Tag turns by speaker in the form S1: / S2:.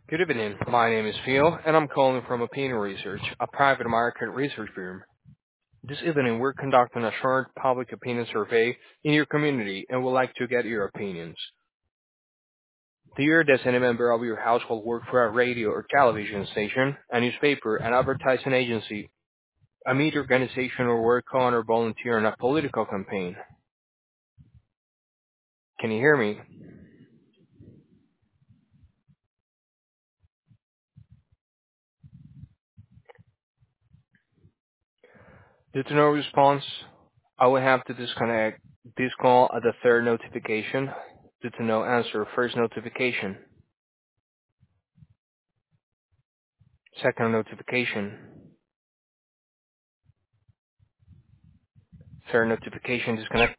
S1: Good evening. My name is Phil, and I'm calling from Opinion Research, a private market research firm. This evening, we're conducting a short public opinion survey in your community and would like to get your opinions. Do you or does any member of your household work for a radio or television station, a newspaper, an advertising agency, a media organization, or work on or volunteer in a political campaign? Can you hear me? Due to no response, I will have to disconnect this call at the third notification. Due to no answer, first notification, second notification, third notification, disconnect.